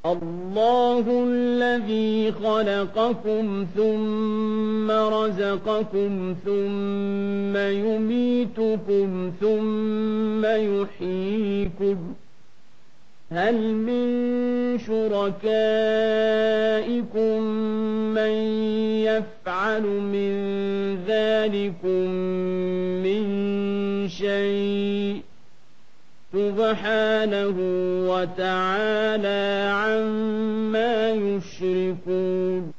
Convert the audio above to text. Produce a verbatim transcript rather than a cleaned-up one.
الله الذي خلقكم ثم رزقكم ثم يميتكم ثم يحييكم هل من شركائكم من يفعل من ذلكم من شيء سبحانه وتعالى عما يشركون